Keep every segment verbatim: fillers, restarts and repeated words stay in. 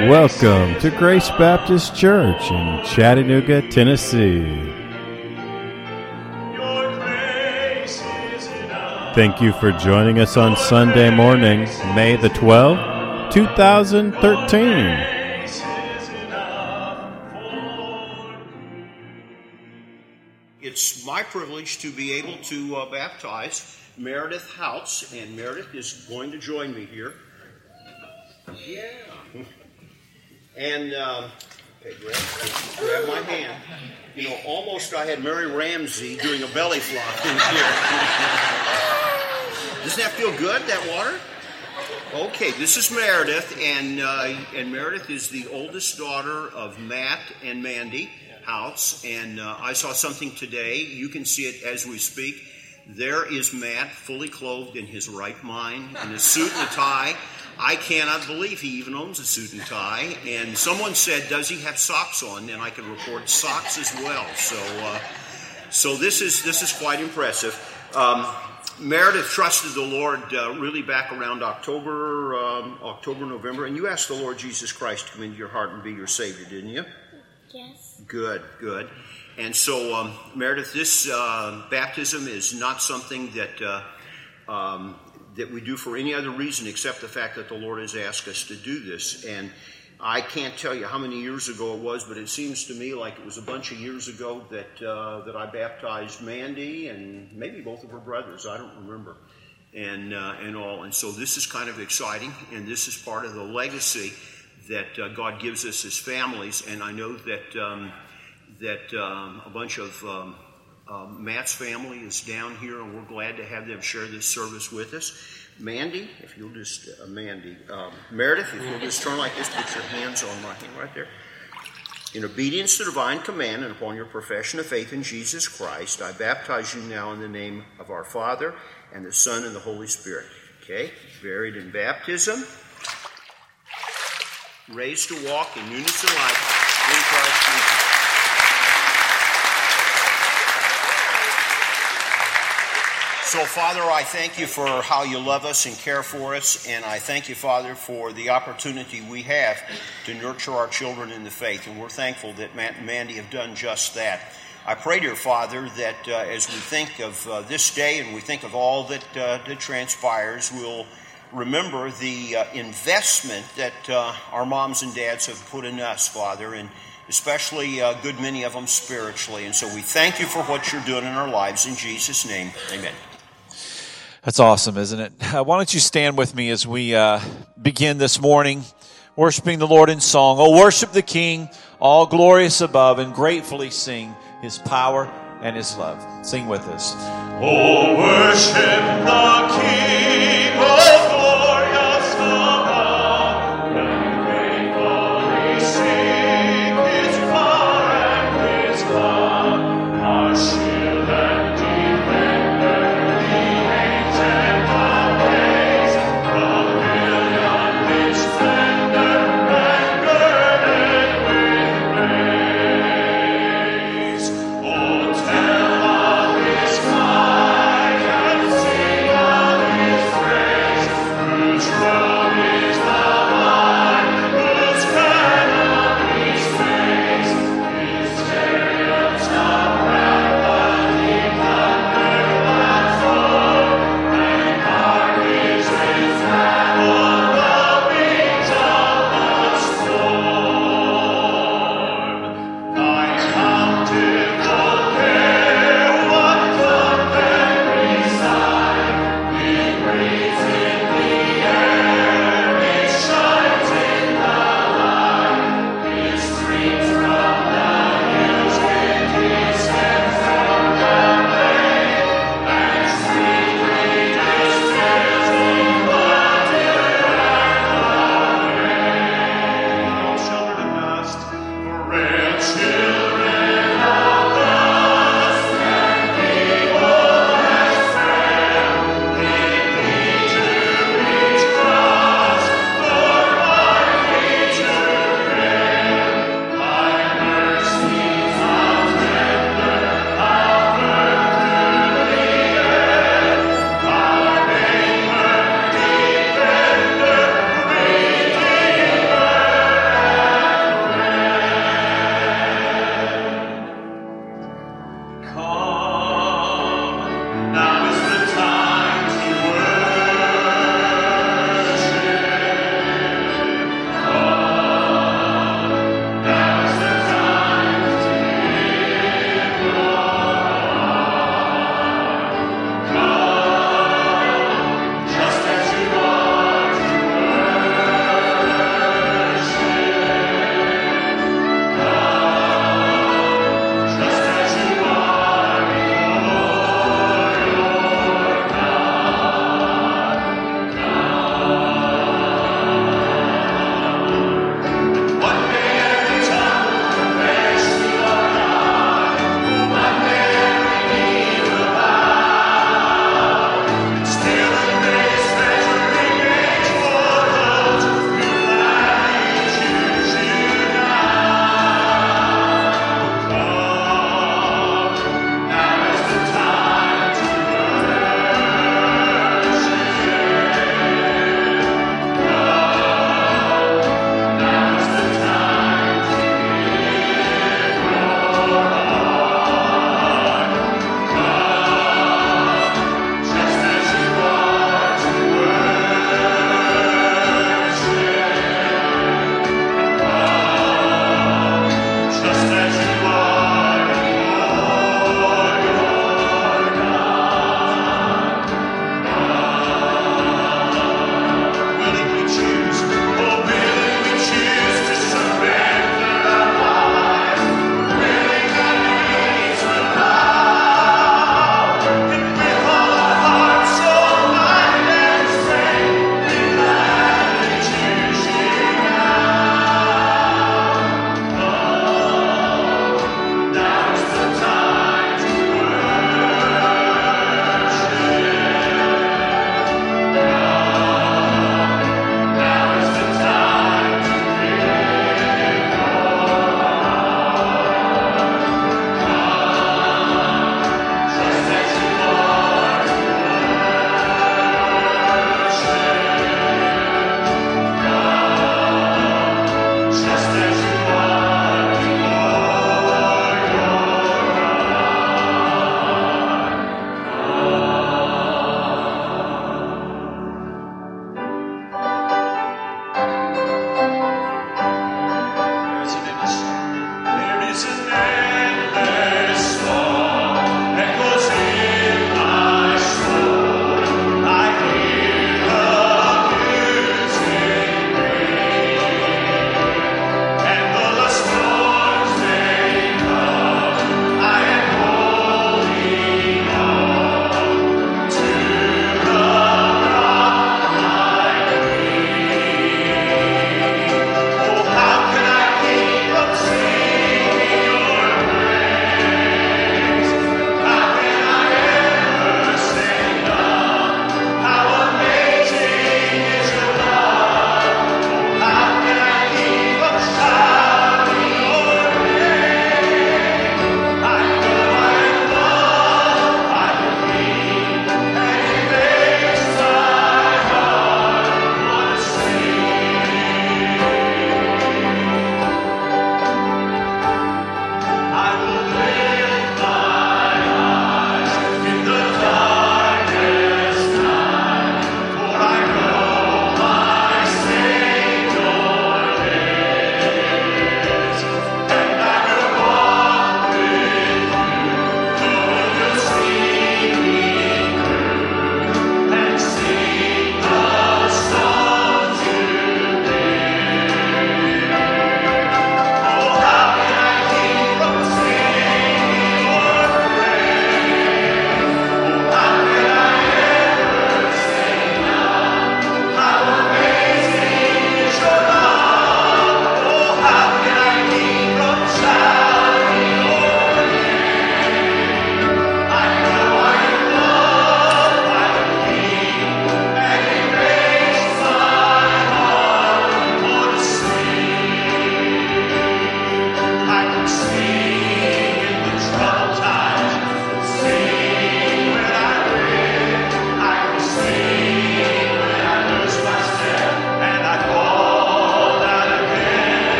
Welcome to Grace Baptist Church in Chattanooga, Tennessee. Thank you for joining us on Sunday morning, May the twelfth, two thousand thirteen. It's my privilege to be able to uh, baptize Meredith Houts, and Meredith is going to join me here. Yeah. And, um, okay, grab, grab my hand. You know, almost I had Mary Ramsey doing a belly flop in here. Doesn't that feel good, that water? Okay, this is Meredith, and uh, and Meredith is the oldest daughter of Matt and Mandy Houts, and uh, I saw something today. You can see it as we speak. There is Matt, fully clothed in his right mind, in a suit and a tie. I cannot believe he even owns a suit and tie. And someone said, does he have socks on? And I can report socks as well. So uh, so this is this is quite impressive. Um, Meredith trusted the Lord uh, really back around October, um, October, November. And you asked the Lord Jesus Christ to come into your heart and be your Savior, didn't you? Yes. Good, good. And so, um, Meredith, this uh, baptism is not something that... Uh, um, that we do for any other reason except the fact that the Lord has asked us to do this. And I can't tell you how many years ago it was, but it seems to me like it was a bunch of years ago that uh, that I baptized Mandy and maybe both of her brothers. I don't remember. And uh, and all. And so this is kind of exciting, and this is part of the legacy that uh, God gives us as families. And I know that um, that um, a bunch of um, Uh, Matt's family is down here, and we're glad to have them share this service with us. Mandy, if you'll just, uh, Mandy, um, Meredith, if you'll just turn like this, put your hands on my hand right there. In obedience to divine command and upon your profession of faith in Jesus Christ, I baptize you now in the name of our Father and the Son and the Holy Spirit. Okay, buried in baptism, raised to walk in newness of life in Christ Jesus. So, Father, I thank you for how you love us and care for us, and I thank you, Father, for the opportunity we have to nurture our children in the faith, and we're thankful that Matt and Mandy have done just that. I pray, dear Father, that uh, as we think of uh, this day and we think of all that, uh, that transpires, we'll remember the uh, investment that uh, our moms and dads have put in us, Father, and especially a good many of them spiritually. And so we thank you for what you're doing in our lives. In Jesus' name, amen. That's awesome, isn't it? Uh, why don't you stand with me as we uh, begin this morning, worshiping the Lord in song. Oh, worship the King, all glorious above, and gratefully sing His power and His love. Sing with us. Oh, worship the King, oh, glorious above, and gratefully sing His power and His love. Our shield and defender,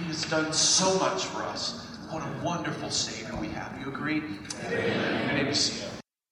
He has done so much for us. What a wonderful Savior we have. You agree? Amen. You may be seated.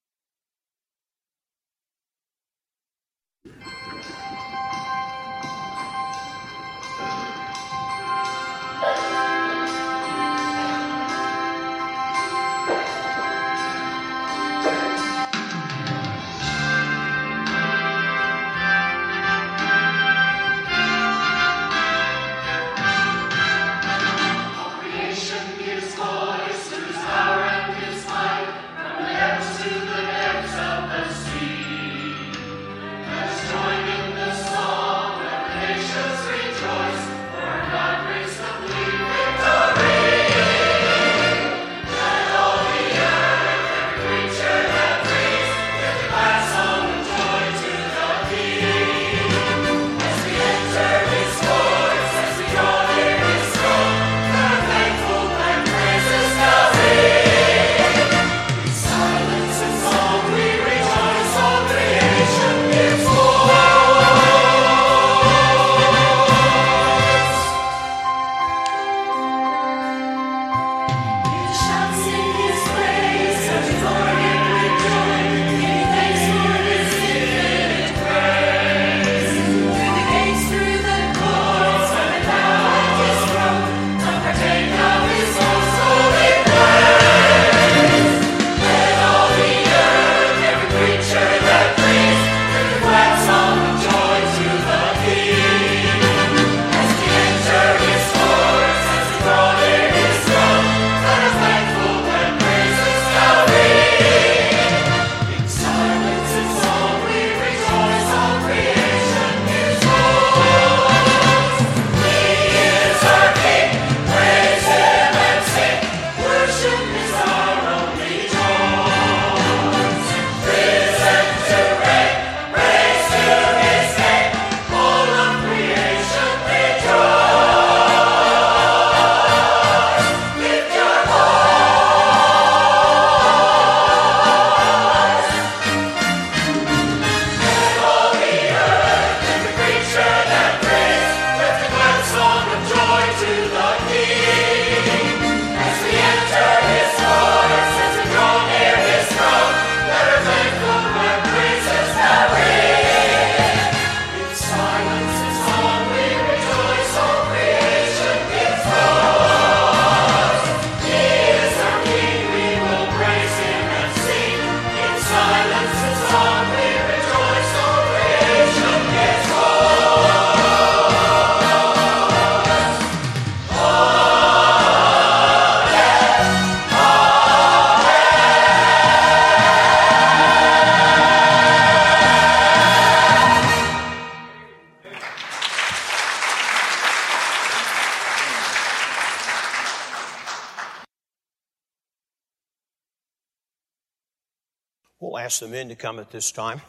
We'll ask the men to come at this time.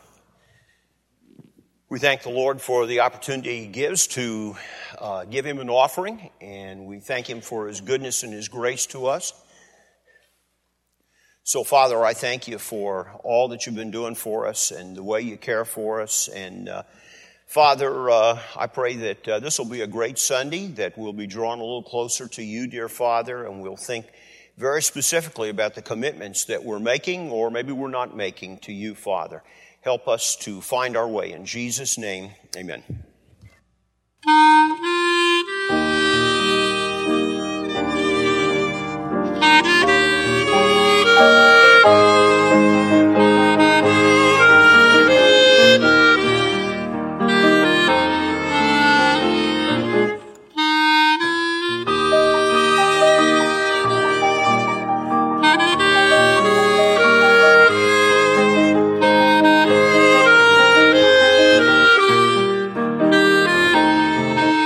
We thank the Lord for the opportunity He gives to uh, give Him an offering, and we thank Him for His goodness and His grace to us. So, Father, I thank You for all that You've been doing for us and the way You care for us. And, uh, Father, uh, I pray that uh, this will be a great Sunday, that we'll be drawn a little closer to You, dear Father, and we'll think very specifically about the commitments that we're making or maybe we're not making to You, Father. Help us to find our way. In Jesus' name, amen. Thank you.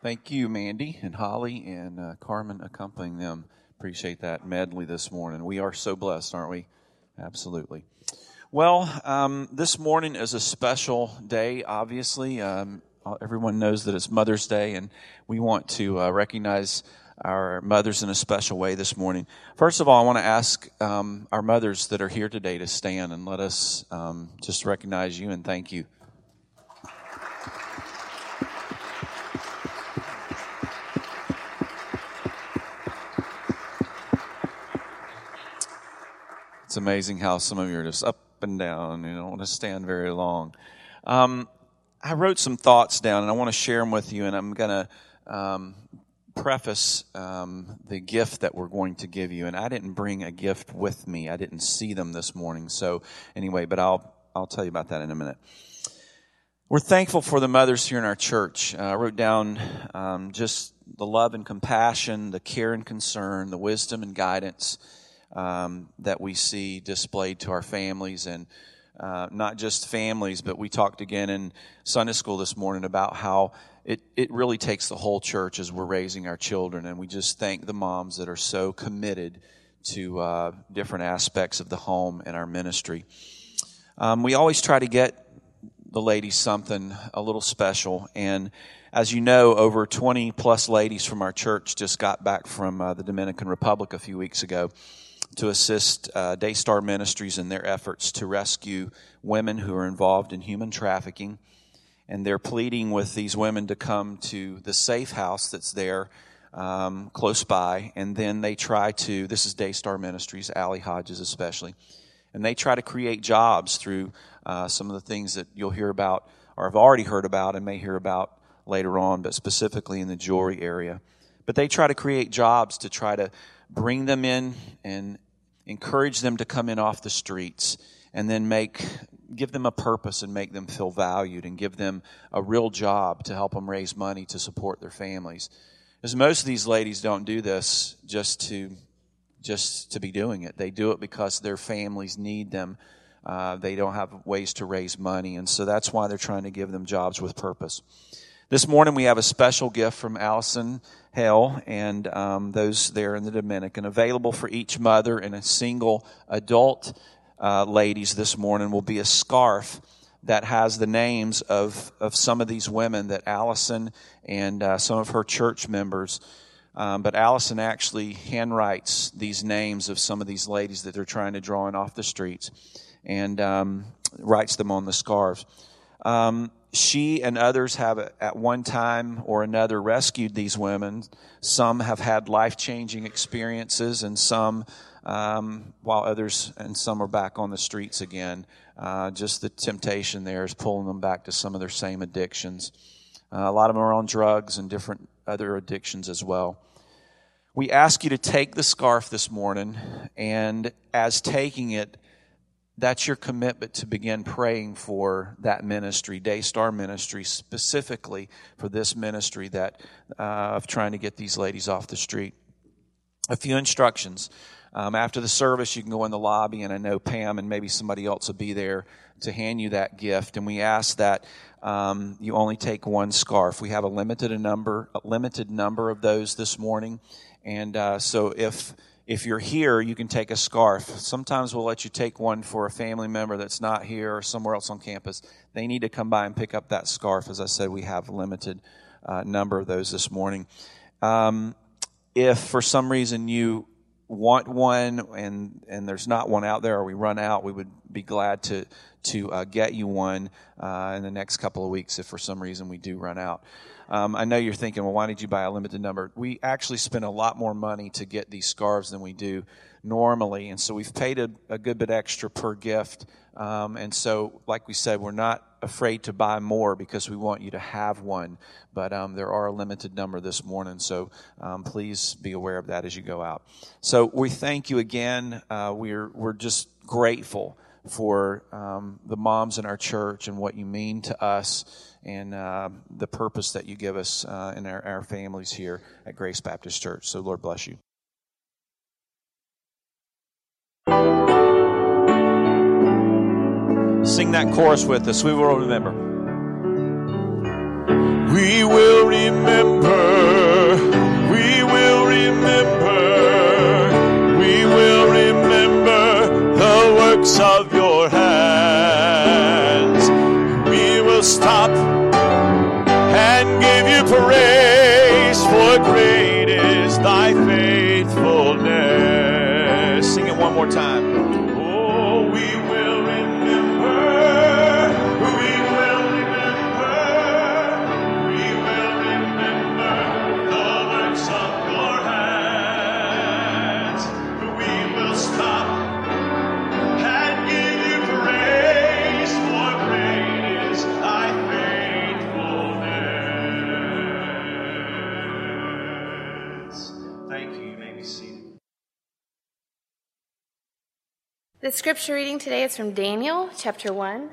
Thank you, Mandy and Holly and uh, Carmen accompanying them. Appreciate that medley this morning. We are so blessed, aren't we? Absolutely. Well, um, this morning is a special day, obviously. Um, everyone knows that it's Mother's Day, and we want to uh, recognize our mothers in a special way this morning. First of all, I want to ask um, our mothers that are here today to stand and let us um, just recognize you and thank you. It's amazing how some of you are just up and down. You don't want to stand very long. Um, I wrote some thoughts down, and I want to share them with you, and I'm going to um, preface um, the gift that we're going to give you. And I didn't bring a gift with me. I didn't see them this morning. So anyway, but I'll I'll tell you about that in a minute. We're thankful for the mothers here in our church. Uh, I wrote down um, just the love and compassion, the care and concern, the wisdom and guidance Um, that we see displayed to our families, and uh, not just families, but we talked again in Sunday school this morning about how it, it really takes the whole church as we're raising our children, and we just thank the moms that are so committed to uh, different aspects of the home and our ministry. Um, we always try to get the ladies something a little special, and as you know, over twenty plus ladies from our church just got back from uh, the Dominican Republic a few weeks ago to assist uh, Daystar Ministries in their efforts to rescue women who are involved in human trafficking. And they're pleading with these women to come to the safe house that's there um, close by. And then they try to, this is Daystar Ministries, Allie Hodges especially, and they try to create jobs through uh, some of the things that you'll hear about or have already heard about and may hear about later on, but specifically in the jewelry area. But they try to create jobs to try to bring them in and encourage them to come in off the streets, and then make give them a purpose and make them feel valued and give them a real job to help them raise money to support their families. Because most of these ladies don't do this just to just to be doing it. They do it because their families need them. Uh, they don't have ways to raise money, and so that's why they're trying to give them jobs with purpose. This morning we have a special gift from Allison Hale and um, those there in the Dominican, available for each mother and a single adult uh, ladies this morning will be a scarf that has the names of, of some of these women that Allison and uh, some of her church members, um, but Allison actually handwrites these names of some of these ladies that they're trying to draw in off the streets and um, writes them on the scarves. Um, She and others have at one time or another rescued these women. Some have had life-changing experiences, and some, um, while others and some are back on the streets again. Uh, just the temptation there is pulling them back to some of their same addictions. Uh, a lot of them are on drugs and different other addictions as well. We ask you to take the scarf this morning, and as taking it, that's your commitment to begin praying for that ministry, Daystar Ministry, specifically for this ministry that uh, of trying to get these ladies off the street. A few instructions. Um, after the service, you can go in the lobby, and I know Pam and maybe somebody else will be there to hand you that gift. And we ask that um, you only take one scarf. We have a limited a number, a limited number of those this morning, and uh, so if If you're here, you can take a scarf. Sometimes we'll let you take one for a family member that's not here or somewhere else on campus. They need to come by and pick up that scarf. As I said, we have a limited uh, number of those this morning. Um, if for some reason you want one and and there's not one out there, or we run out, we would be glad to to uh, get you one uh, in the next couple of weeks if for some reason we do run out. Um, I know you're thinking, well, why did you buy a limited number? We actually spend a lot more money to get these scarves than we do normally, and so we've paid a, a good bit extra per gift. Um, and so, like we said, we're not afraid to buy more because we want you to have one. But um, there are a limited number this morning, so um, please be aware of that as you go out. So we thank you again. Uh, we're we're just grateful for um, the moms in our church and what you mean to us, and uh, the purpose that you give us uh, in our, our families here at Grace Baptist Church. So Lord bless you. Sing that chorus with us. We will remember. We We will remember, we will remember, we will remember the works of your hands. We will stop and give you praise, for great is thy faithfulness. Sing it one more time. Oh, we will remember, we will remember, we will remember the works of your hands. We will stop and give you praise, for great is thy faithfulness. Thank you. You may be seated. The scripture reading today is from Daniel chapter one.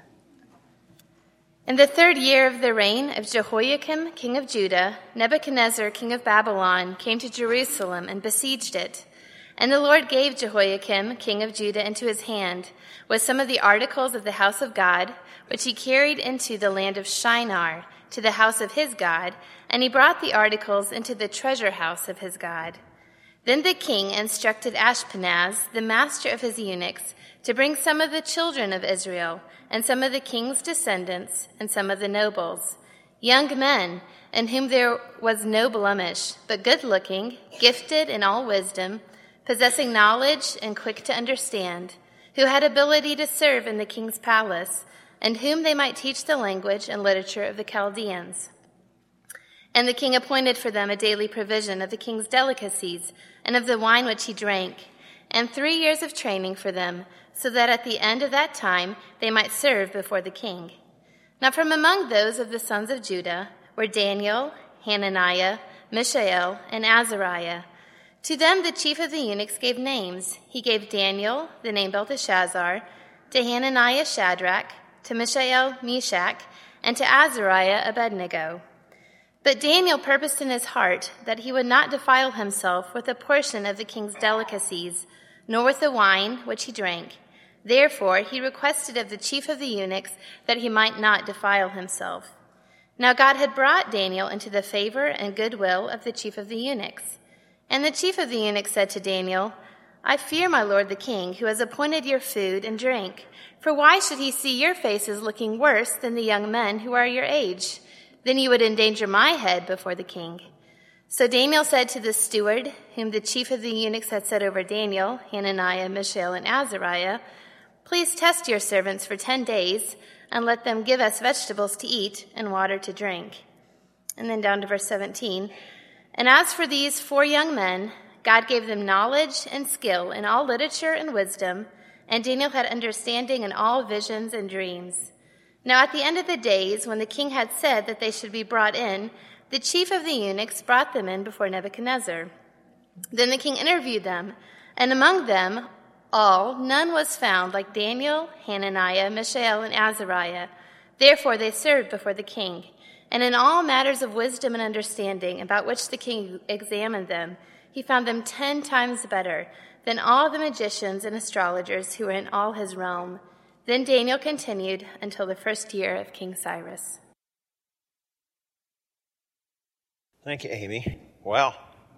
In the third year of the reign of Jehoiakim, king of Judah, Nebuchadnezzar, king of Babylon, came to Jerusalem and besieged it. And the Lord gave Jehoiakim, king of Judah, into his hand, with some of the articles of the house of God, which he carried into the land of Shinar, to the house of his God, and he brought the articles into the treasure house of his God. Then the king instructed Ashpenaz, the master of his eunuchs, to bring some of the children of Israel, and some of the king's descendants, and some of the nobles, young men, in whom there was no blemish, but good-looking, gifted in all wisdom, possessing knowledge and quick to understand, who had ability to serve in the king's palace, and whom they might teach the language and literature of the Chaldeans. And the king appointed for them a daily provision of the king's delicacies and of the wine which he drank, and three years of training for them, so that at the end of that time they might serve before the king. Now from among those of the sons of Judah were Daniel, Hananiah, Mishael, and Azariah. To them the chief of the eunuchs gave names. He gave Daniel the name Belteshazzar, to Hananiah Shadrach, to Mishael Meshach, and to Azariah Abednego. But Daniel purposed in his heart that he would not defile himself with a portion of the king's delicacies, nor with the wine which he drank. Therefore he requested of the chief of the eunuchs that he might not defile himself. Now God had brought Daniel into the favor and goodwill of the chief of the eunuchs. And the chief of the eunuchs said to Daniel, I fear my lord the king, who has appointed your food and drink. For why should he see your faces looking worse than the young men who are your age? Then you would endanger my head before the king. So Daniel said to the steward, whom the chief of the eunuchs had set over Daniel, Hananiah, Mishael, and Azariah, Please test your servants for ten days, and let them give us vegetables to eat and water to drink. And then down to verse seventeen. And as for these four young men, God gave them knowledge and skill in all literature and wisdom, and Daniel had understanding in all visions and dreams. Now at the end of the days, when the king had said that they should be brought in, the chief of the eunuchs brought them in before Nebuchadnezzar. Then the king interviewed them, and among them all, none was found like Daniel, Hananiah, Mishael, and Azariah. Therefore they served before the king. And in all matters of wisdom and understanding, about which the king examined them, he found them ten times better than all the magicians and astrologers who were in all his realm. Then Daniel continued until the first year of King Cyrus. Thank you, Amy. Wow.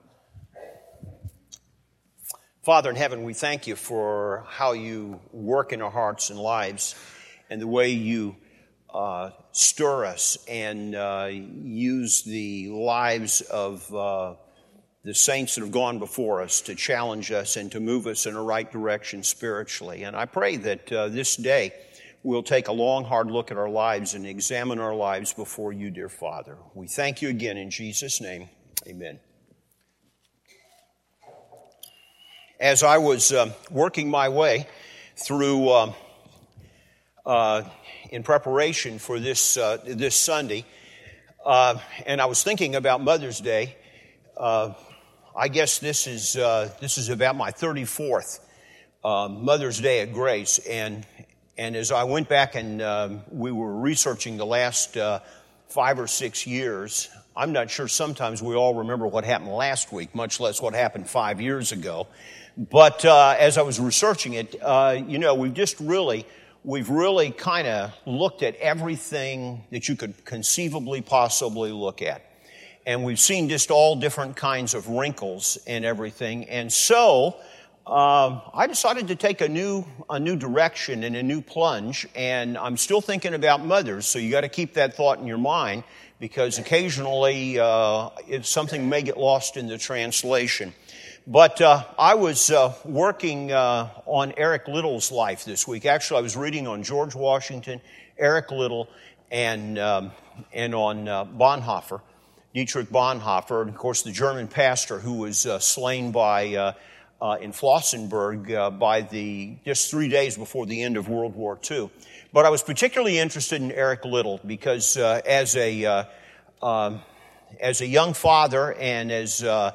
Father in heaven, we thank you for how you work in our hearts and lives and the way you uh, stir us and uh, use the lives of uh, the saints that have gone before us to challenge us and to move us in a right direction spiritually. And I pray that uh, this day we'll take a long, hard look at our lives and examine our lives before you, dear Father. We thank you again in Jesus' name. Amen. As I was uh, working my way through, uh, uh, in preparation for this uh, this Sunday, uh, and I was thinking about Mother's Day, uh, I guess this is uh, this is about my thirty-fourth uh, Mother's Day at Grace, and and as I went back and um, we were researching the last uh, five or six years, I'm not sure sometimes we all remember what happened last week, much less what happened five years ago. But uh, as I was researching it, uh, you know, we've just really we've really kind of looked at everything that you could conceivably possibly look at. And we've seen just all different kinds of wrinkles and everything. And so um, I decided to take a new a new direction and a new plunge. And I'm still thinking about mothers, so you got to keep that thought in your mind, because occasionally uh, if something may get lost in the translation. But uh, I was uh, working uh, on Eric Liddell's life this week. Actually, I was reading on George Washington, Eric Liddell, and um, and on uh, Bonhoeffer, Dietrich Bonhoeffer, and of course the German pastor who was uh, slain by uh, uh, in Flossenburg uh, by the just three days before the end of World War Two. But I was particularly interested in Eric Liddell because uh, as a uh, uh, as a young father and as uh,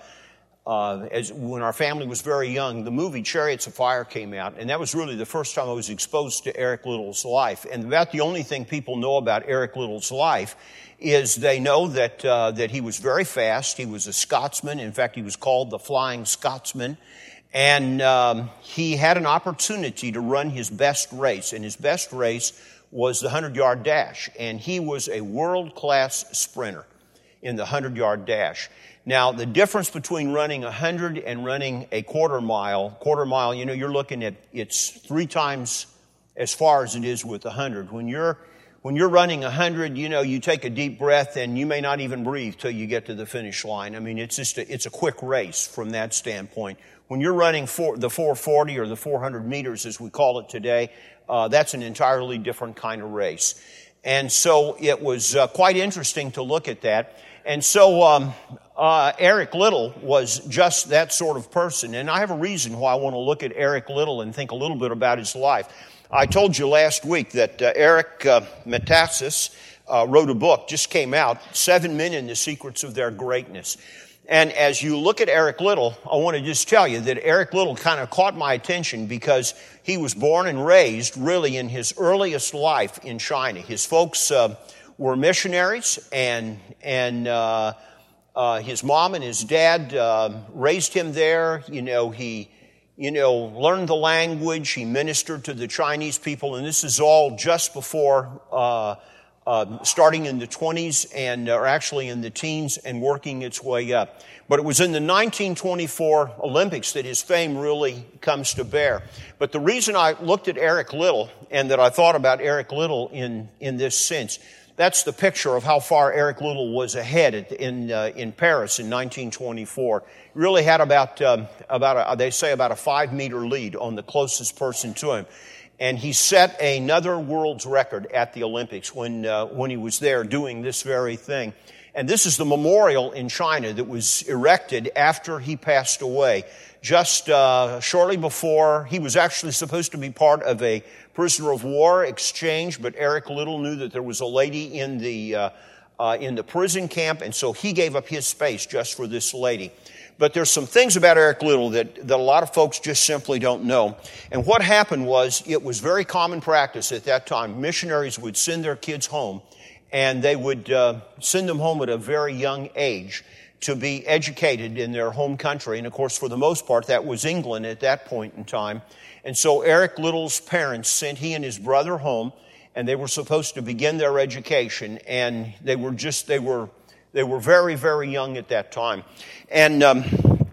Uh, as when our family was very young, the movie Chariots of Fire came out, and that was really the first time I was exposed to Eric Liddell's life. And about the only thing people know about Eric Liddell's life is they know that uh, that he was very fast. He was a Scotsman. In fact, he was called the Flying Scotsman. And um, he had an opportunity to run his best race, and his best race was the hundred-yard dash. And he was a world-class sprinter in the hundred-yard dash. Now, the difference between running a hundred and running a quarter mile, quarter mile, you know, you're looking at, it's three times as far as it is with a hundred. When you're, when you're running a hundred, you know, you take a deep breath and you may not even breathe till you get to the finish line. I mean, it's just a, it's a quick race from that standpoint. When you're running for the four forty or the four hundred meters, as we call it today, uh, that's an entirely different kind of race. And so it was uh, quite interesting to look at that. And so um, uh, Eric Liddell was just that sort of person. And I have a reason why I want to look at Eric Liddell and think a little bit about his life. I told you last week that uh, Eric uh, Metaxas uh, wrote a book, just came out, Seven Men and the Secrets of Their Greatness. And as you look at Eric Liddell, I want to just tell you that Eric Liddell kind of caught my attention because he was born and raised really in his earliest life in China. His folks uh, were missionaries, and and uh, uh, his mom and his dad uh, raised him there. You know, he you know learned the language. He ministered to the Chinese people, and this is all just before uh, uh, starting in the twenties and or actually in the teens and working its way up. But it was in the nineteen twenty-four Olympics that his fame really comes to bear. But the reason I looked at Eric Liddell and that I thought about Eric Liddell in in this sense, that's the picture of how far Eric Liddell was ahead in uh, in Paris in nineteen twenty-four. He really had about um, about a, they say about a five meter lead on the closest person to him, and he set another world's record at the Olympics when uh, when he was there doing this very thing. And this is the memorial in China that was erected after he passed away, just uh, shortly before. He was actually supposed to be part of a prisoner of war exchange, but Eric Liddell knew that there was a lady in the uh, uh, in the prison camp, and so he gave up his space just for this lady. But there's some things about Eric Liddell that, that a lot of folks just simply don't know. And what happened was, it was very common practice at that time. Missionaries would send their kids home, and they would uh, send them home at a very young age to be educated in their home country. And of course, for the most part, that was England at that point in time. And so Eric Liddell's parents sent he and his brother home, and they were supposed to begin their education. And they were just, they were, they were very, very young at that time. And, um,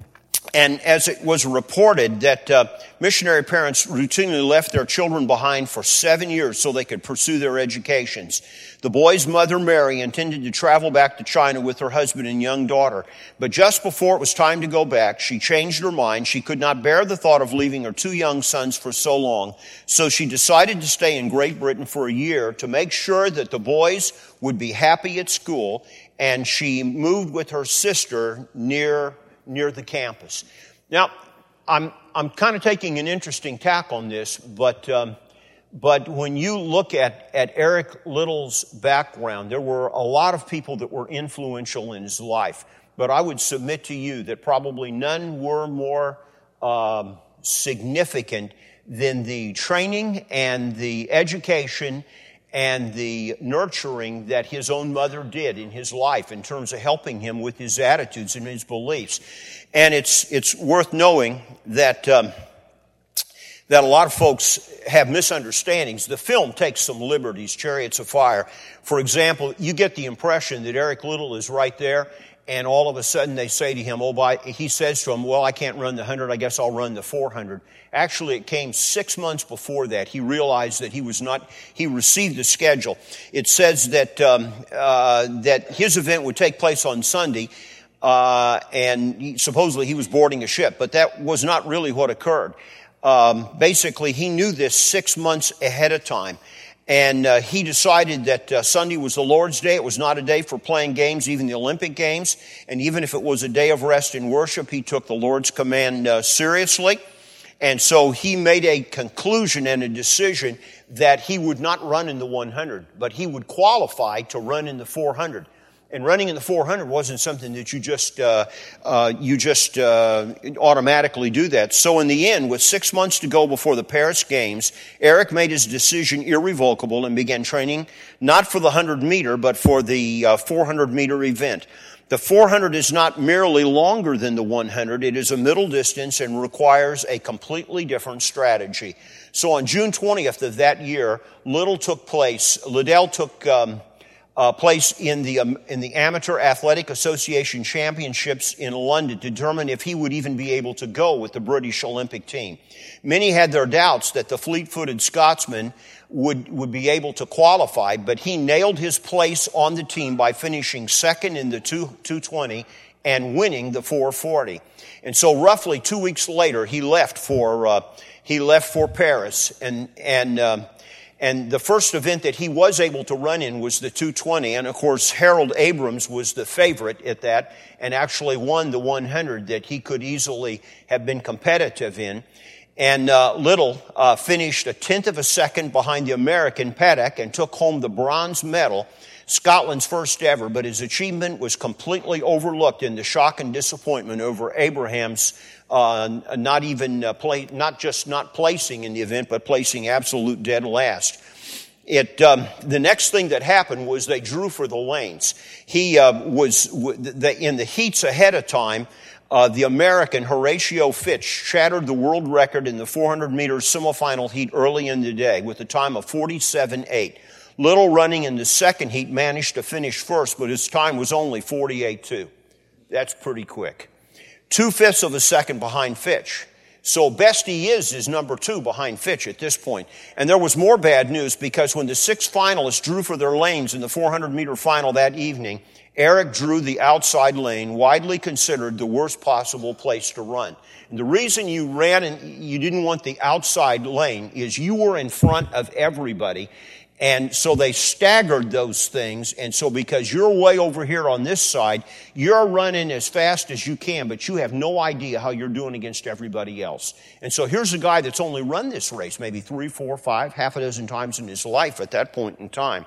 And as it was reported that uh, missionary parents routinely left their children behind for seven years so they could pursue their educations. The boy's mother, Mary, intended to travel back to China with her husband and young daughter. But just before it was time to go back, she changed her mind. She could not bear the thought of leaving her two young sons for so long. So she decided to stay in Great Britain for a year to make sure that the boys would be happy at school. And she moved with her sister near near the campus. Now, I'm I'm kind of taking an interesting tack on this, but um, but when you look at at Eric Liddell's background, there were a lot of people that were influential in his life. But I would submit to you that probably none were more um, significant than the training and the education and the nurturing that his own mother did in his life in terms of helping him with his attitudes and his beliefs. And it's it's worth knowing that um, that a lot of folks have misunderstandings. The film takes some liberties, Chariots of Fire. For example, you get the impression that Eric Liddell is right there, and all of a sudden they say to him, oh, by, he says to him, well, I can't run the one hundred, I guess I'll run the four hundred. Actually, it came six months before that. He realized that he was not, he received the schedule. It says that, um, uh, that his event would take place on Sunday, uh, and he, supposedly he was boarding a ship, but that was not really what occurred. Um, basically, he knew this six months ahead of time. And uh, he decided that uh, Sunday was the Lord's Day. It was not a day for playing games, even the Olympic Games. And even if it was a day of rest and worship, he took the Lord's command uh, seriously. And so he made a conclusion and a decision that he would not run in the one hundred, but he would qualify to run in the four hundred. And running in the four hundred wasn't something that you just uh, uh, you just uh, automatically do that. So in the end, with six months to go before the Paris Games, Eric made his decision irrevocable and began training not for the one hundred meter, but for the uh, four hundred meter event. The four hundred is not merely longer than the one hundred. It is a middle distance and requires a completely different strategy. So on June twentieth of that year, Liddell took place. Liddell took um, Uh, place in the um, in the Amateur Athletic Association Championships in London to determine if he would even be able to go with the British Olympic team. Many had their doubts that the fleet-footed Scotsman would would be able to qualify, but he nailed his place on the team by finishing second in the two twenty and winning the four forty. And so, roughly two weeks later, he left for uh, he left for Paris, and and. Um, And the first event that he was able to run in was the two twenty. And, of course, Harold Abrams was the favorite at that and actually won the one hundred that he could easily have been competitive in. And uh, Liddell uh, finished a tenth of a second behind the American Paddock and took home the bronze medal, Scotland's first ever. But his achievement was completely overlooked in the shock and disappointment over Abraham's Uh, not even uh, play, not just not placing in the event, but placing absolute dead last. It um, the next thing that happened was they drew for the lanes. He uh, was w- the, in the heats ahead of time. Uh, the American Horatio Fitch shattered the world record in the four hundred meter semifinal heat early in the day with a time of forty-seven eight. Liddell, running in the second heat, managed to finish first, but his time was only forty-eight two. That's pretty quick. Two-fifths of a second behind Fitch. So best he is is number two behind Fitch at this point. And there was more bad news because when the six finalists drew for their lanes in the four hundred meter final that evening, Eric drew the outside lane, widely considered the worst possible place to run. And the reason you ran and you didn't want the outside lane is you were in front of everybody. And so they staggered those things. And so because you're way over here on this side, you're running as fast as you can, but you have no idea how you're doing against everybody else. And so here's a guy that's only run this race maybe three, four, five, half a dozen times in his life at that point in time.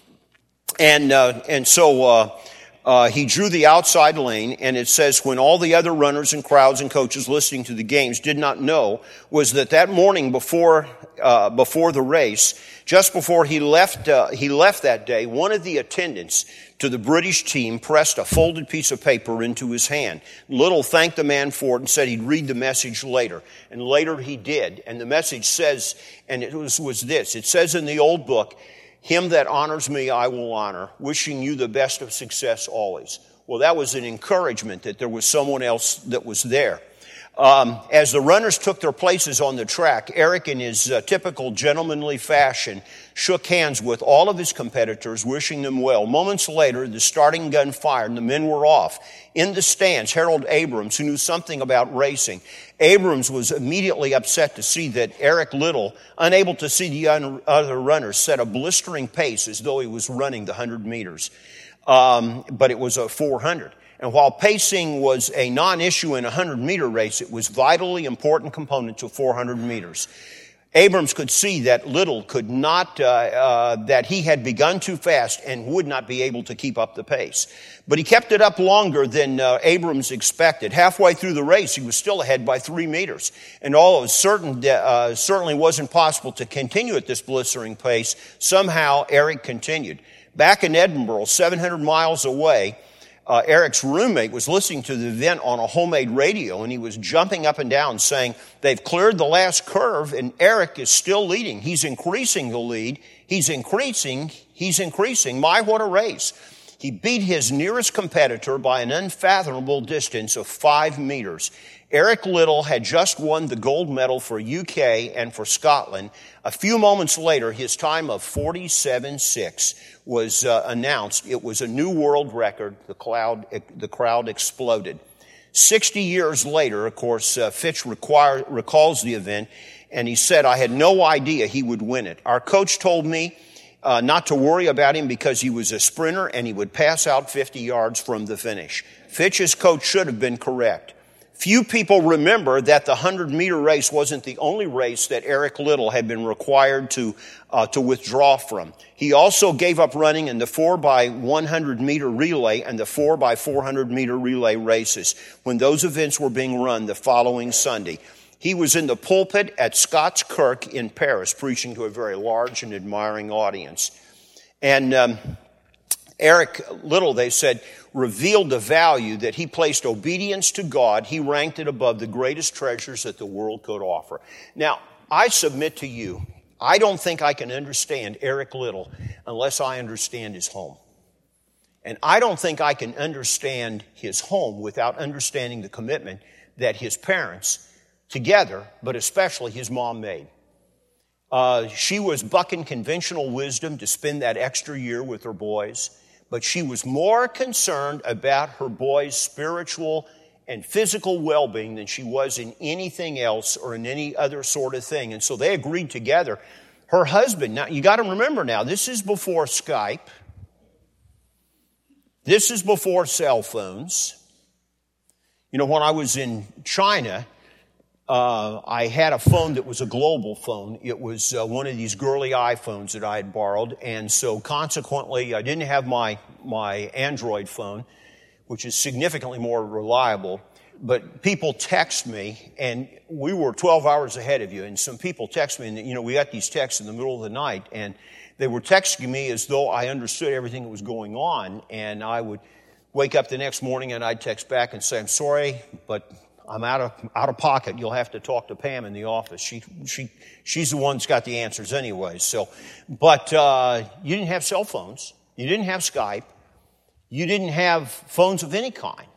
And, uh, and so, uh, Uh, he drew the outside lane, and it says when all the other runners and crowds and coaches listening to the games did not know was that that morning before uh, before the race, just before he left uh, he left that day, one of the attendants to the British team pressed a folded piece of paper into his hand. Liddell thanked the man for it and said he'd read the message later. And later he did. And the message says, and it was, was this, it says in the old book, "Him that honors me, I will honor, wishing you the best of success always." Well, that was an encouragement that there was someone else that was there. Um, as the runners took their places on the track, Eric, in his uh, typical gentlemanly fashion, shook hands with all of his competitors, wishing them well. Moments later, the starting gun fired and the men were off. In the stands, Harold Abrams, who knew something about racing, Abrams was immediately upset to see that Eric Liddell, unable to see the other runners, set a blistering pace as though he was running the one hundred meters. Um, but it was a four hundred. And while pacing was a non-issue in a one hundred meter race, it was a vitally important component to four hundred meters. Abrams could see that Liddell could not, uh, uh, that he had begun too fast and would not be able to keep up the pace. But he kept it up longer than uh, Abrams expected. Halfway through the race, he was still ahead by three meters. And although it certain, uh, certainly wasn't possible to continue at this blistering pace, somehow Eric continued. Back in Edinburgh, seven hundred miles away, uh, Eric's roommate was listening to the event on a homemade radio, and he was jumping up and down saying, they've cleared the last curve, and Eric is still leading. He's increasing the lead. He's increasing. He's increasing. My, what a race. He beat his nearest competitor by an unfathomable distance of five meters. Eric Liddell had just won the gold medal for U K and for Scotland. A few moments later, his time of forty-seven six was uh, announced. It was a new world record. The crowd, the crowd exploded. Sixty years later, of course, uh, Fitch require, recalls the event, and he said, I had no idea he would win it. Our coach told me uh, not to worry about him because he was a sprinter and he would pass out fifty yards from the finish. Fitch's coach should have been correct. Few people remember that the hundred-meter race wasn't the only race that Eric Liddell had been required to uh, to withdraw from. He also gave up running in the four by one hundred meter relay and the four by four hundred meter relay races when those events were being run the following Sunday. He was in the pulpit at Scott's Kirk in Paris preaching to a very large and admiring audience. And um, Eric Liddell, they said, revealed the value that he placed obedience to God. He ranked it above the greatest treasures that the world could offer. Now, I submit to you, I don't think I can understand Eric Liddell unless I understand his home. And I don't think I can understand his home without understanding the commitment that his parents together, but especially his mom, made. Uh, she was bucking conventional wisdom to spend that extra year with her boys, but she was more concerned about her boys' spiritual and physical well-being than she was in anything else or in any other sort of thing. And so they agreed together. Her husband, now you got to remember now, this is before Skype. This is before cell phones. You know, when I was in China, Uh, I had a phone that was a global phone. It was uh, one of these girly iPhones that I had borrowed, and so consequently, I didn't have my my Android phone, which is significantly more reliable. But people text me, and we were twelve hours ahead of you, and some people text me, and you know, we got these texts in the middle of the night, and they were texting me as though I understood everything that was going on, and I would wake up the next morning and I'd text back and say, I'm sorry, but I'm out of out of pocket. You'll have to talk to Pam in the office. She she she's the one that's got the answers anyway. So, but uh, you didn't have cell phones. You didn't have Skype. You didn't have phones of any kind.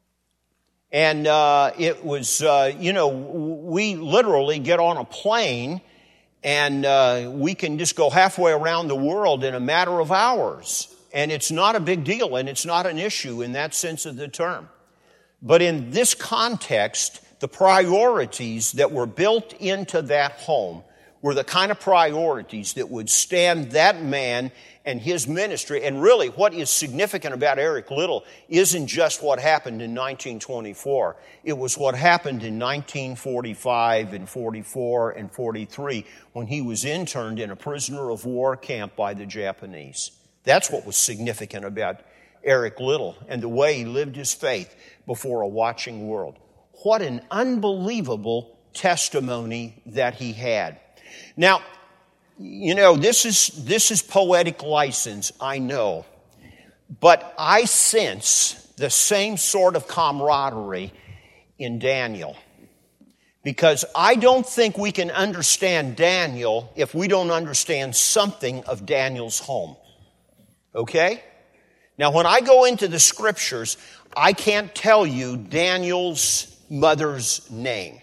And uh, it was uh, you know we literally get on a plane and uh, we can just go halfway around the world in a matter of hours, and it's not a big deal, and it's not an issue in that sense of the term. But in this context, the priorities that were built into that home were the kind of priorities that would stand that man and his ministry. And really, what is significant about Eric Liddell isn't just what happened in nineteen twenty-four. It was what happened in nineteen forty-five and forty-four and forty-three when he was interned in a prisoner of war camp by the Japanese. That's what was significant about Eric Liddell and the way he lived his faith before a watching world. What an unbelievable testimony that he had. Now, you know, this is this is poetic license, I know, but I sense the same sort of camaraderie in Daniel. Because I don't think we can understand Daniel if we don't understand something of Daniel's home. Okay? Now, when I go into the scriptures, I can't tell you Daniel's mother's name.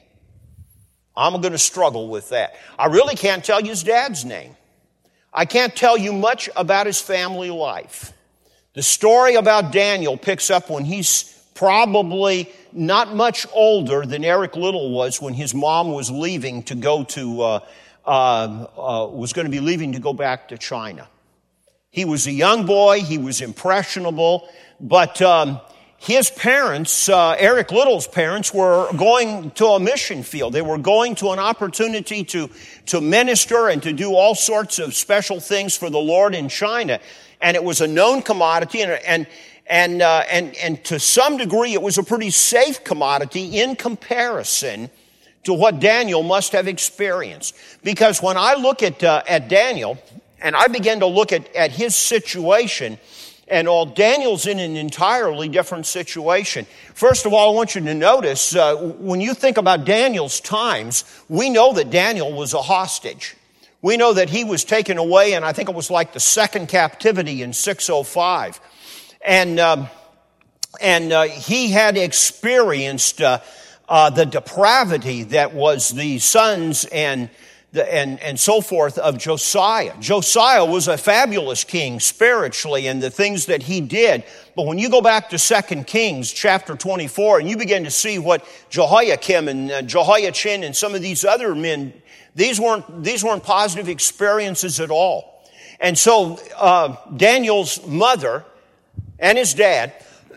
I'm going to struggle with that. I really can't tell you his dad's name. I can't tell you much about his family life. The story about Daniel picks up when he's probably not much older than Eric Liddell was when his mom was leaving to go to, uh, uh, uh, was going to be leaving to go back to China. He was a young boy. He was impressionable. But um, his parents, uh, Eric Liddell's parents, were going to a mission field. They were going to an opportunity to, to minister and to do all sorts of special things for the Lord in China. And it was a known commodity, and and and uh, and, and to some degree it was a pretty safe commodity in comparison to what Daniel must have experienced. Because when I look at uh, at Daniel, and I began to look at, at his situation, and all. Daniel's in an entirely different situation. First of all, I want you to notice, uh, when you think about Daniel's times, we know that Daniel was a hostage. We know that he was taken away, and I think it was like the second captivity in six oh five. And, um, and uh, he had experienced uh, uh, the depravity that was the sons and The, and, and so forth of Josiah. Josiah was a fabulous king spiritually in the things that he did. But when you go back to Second Kings chapter twenty-four and you begin to see what Jehoiakim and uh, Jehoiachin and some of these other men, these weren't, these weren't positive experiences at all. And so uh, Daniel's mother and his dad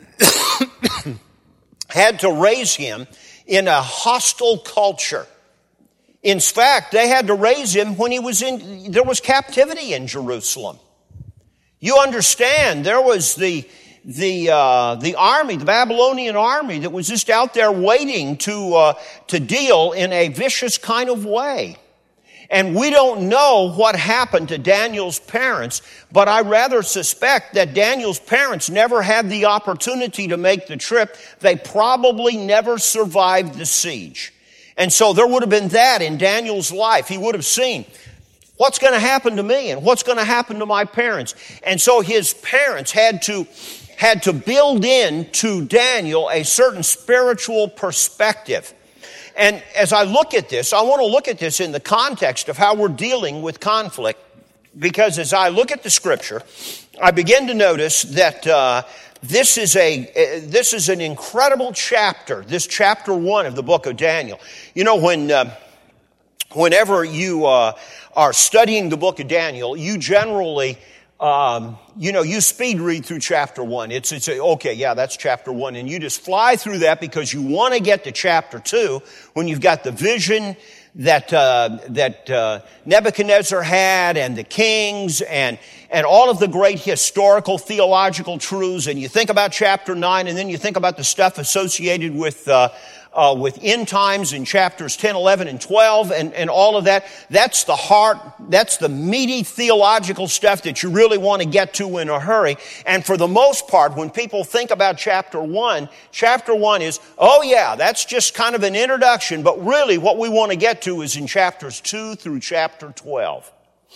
had to raise him in a hostile culture. In fact, they had to raise him when he was in, there was captivity in Jerusalem. You understand, there was the, the, uh, the army, the Babylonian army that was just out there waiting to, uh, to deal in a vicious kind of way. And we don't know what happened to Daniel's parents, but I rather suspect that Daniel's parents never had the opportunity to make the trip. They probably never survived the siege. And so there would have been that in Daniel's life. He would have seen, what's going to happen to me and what's going to happen to my parents? And so his parents had to, had to build in to Daniel a certain spiritual perspective. And as I look at this, I want to look at this in the context of how we're dealing with conflict. Because as I look at the scripture, I begin to notice that uh, This is a, this is an incredible chapter, this chapter one of the book of Daniel. You know, when, uh, whenever you, uh, are studying the book of Daniel, you generally, um, you know, you speed read through chapter one. It's, it's a, okay, yeah, that's chapter one. And you just fly through that because you want to get to chapter two when you've got the vision that uh, that uh, Nebuchadnezzar had, and the kings, and and all of the great historical theological truths. And you think about chapter nine, and then you think about the stuff associated with uh, uh, with end times in chapters ten, eleven, and twelve, and and all of that. That's the heart. That's the meaty theological stuff that you really want to get to in a hurry. And for the most part, when people think about chapter one, chapter one is, oh yeah, that's just kind of an introduction. But really, what we want to get to is in chapters two through chapter twelve.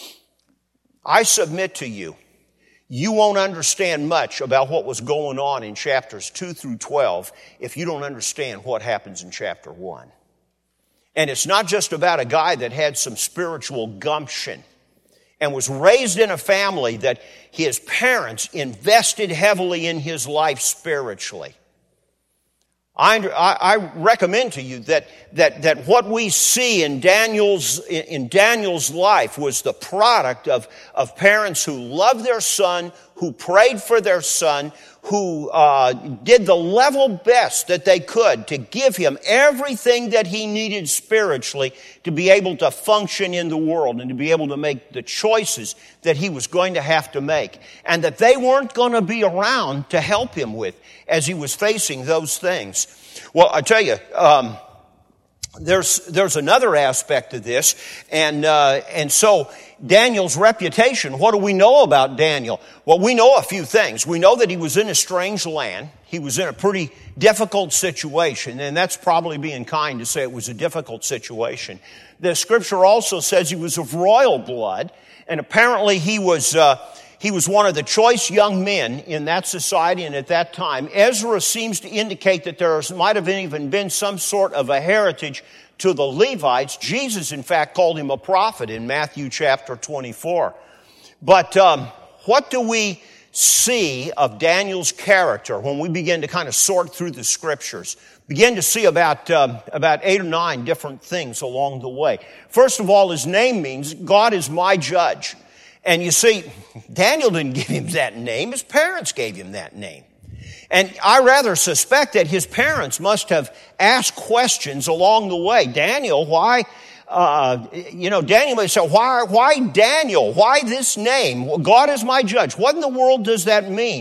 I submit to you, you won't understand much about what was going on in chapters two through twelve if you don't understand what happens in chapter one. And it's not just about a guy that had some spiritual gumption and was raised in a family that his parents invested heavily in his life spiritually. I, I recommend to you that, that, that what we see in Daniel's, in Daniel's life was the product of, of parents who loved their son, who prayed for their son, who uh, did the level best that they could to give him everything that he needed spiritually to be able to function in the world and to be able to make the choices that he was going to have to make, and that they weren't going to be around to help him with as he was facing those things. Well, I tell you, um, there's there's another aspect of this, and uh, and so Daniel's reputation. What do we know about Daniel? Well, we know a few things. We know that he was in a strange land. He was in a pretty difficult situation, and that's probably being kind to say it was a difficult situation. The scripture also says he was of royal blood, and apparently he was uh, he was one of the choice young men in that society and at that time. Ezra seems to indicate that there might have even been some sort of a heritage to the Levites. Jesus, in fact, called him a prophet in Matthew chapter twenty-four. But um, what do we see of Daniel's character when we begin to kind of sort through the scriptures? Begin to see about um, about eight or nine different things along the way. First of all, his name means God is my judge. And you see, Daniel didn't give him that name. His parents gave him that name. And I rather suspect that his parents must have asked questions along the way. Daniel, why, uh, you know, Daniel may say, why, why Daniel? Why this name? God is my judge. What in the world does that mean?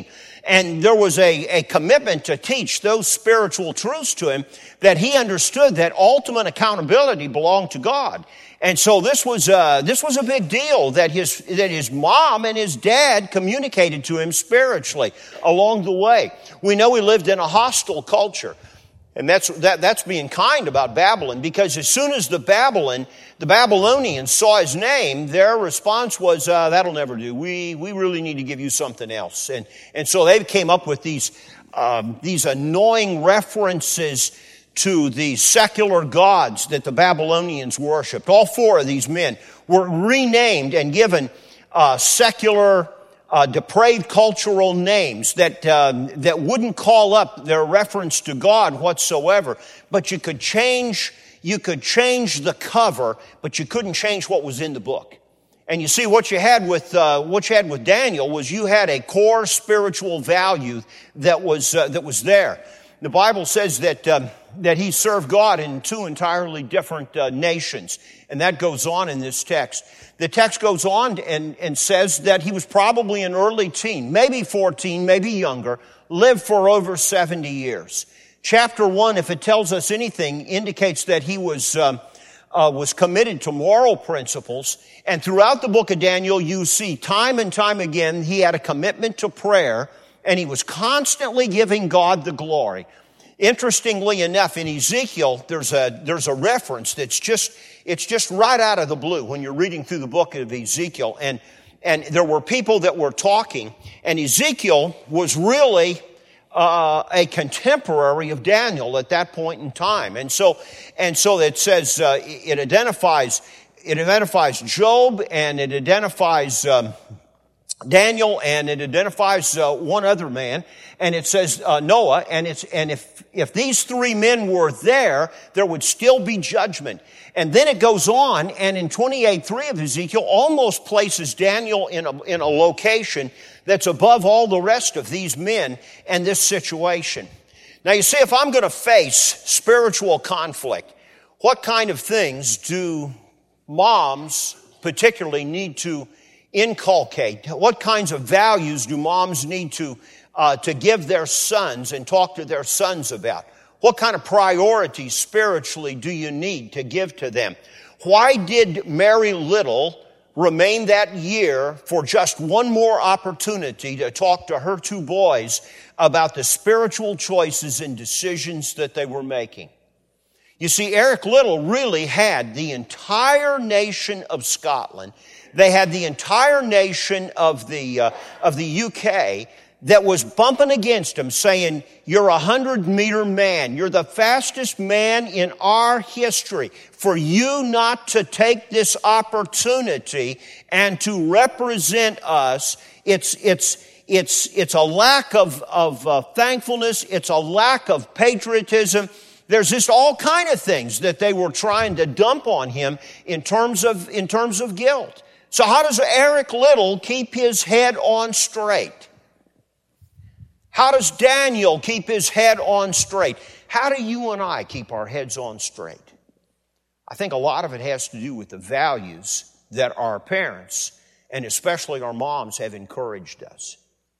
And there was a, a commitment to teach those spiritual truths to him, that he understood that ultimate accountability belonged to God. And so this was uh, this was a big deal that his that his mom and his dad communicated to him spiritually along the way. We know he lived in a hostile culture, and that's that that's being kind about Babylon, because as soon as the Babylon the Babylonians saw his name, their response was, uh, "That'll never do. We we really need to give you something else." And and so they came up with these um, these annoying references to the secular gods that the Babylonians worshipped. All four of these men were renamed and given uh, secular, uh, depraved cultural names that uh, that wouldn't call up their reference to God whatsoever. But you could change you could change the cover, but you couldn't change what was in the book. And you see, what you had with uh, what you had with Daniel was you had a core spiritual value that was uh, that was there. The Bible says that um, that he served God in two entirely different uh, nations, and that goes on in this text. The text goes on and, and says that he was probably an early teen, maybe fourteen, maybe younger, lived for over seventy years. Chapter one, if it tells us anything, indicates that he was um, uh, was committed to moral principles, and throughout the book of Daniel, you see time and time again he had a commitment to prayer, and he was constantly giving God the glory. Interestingly enough, in Ezekiel, there's a there's a reference that's just it's just right out of the blue when you're reading through the book of Ezekiel, and and there were people that were talking, and Ezekiel was really uh, a contemporary of Daniel at that point in time, and so and so it says uh, it identifies it identifies Job, and it identifies Um, Daniel, and it identifies uh, one other man, and it says uh, Noah, and it's and if if these three men were there, there would still be judgment. And then it goes on, and in twenty-eight three of Ezekiel almost places Daniel in a in a location that's above all the rest of these men and this situation. Now you see, if I'm going to face spiritual conflict, what kind of things do moms particularly need to inculcate? What kinds of values do moms need to uh, to give their sons and talk to their sons about? What kind of priorities spiritually do you need to give to them? Why did Mary Little remain that year for just one more opportunity to talk to her two boys about the spiritual choices and decisions that they were making? You see, Eric Little really had the entire nation of Scotland. They had the entire nation of the uh, of the U K that was bumping against him, saying, "You're a hundred meter man. You're the fastest man in our history. For you not to take this opportunity and to represent us, it's it's it's it's a lack of of uh, thankfulness. It's a lack of patriotism." There's just all kind of things that they were trying to dump on him in terms of in terms of guilt. So how does Eric Little keep his head on straight? How does Daniel keep his head on straight? How do you and I keep our heads on straight? I think a lot of it has to do with the values that our parents, and especially our moms, have encouraged us.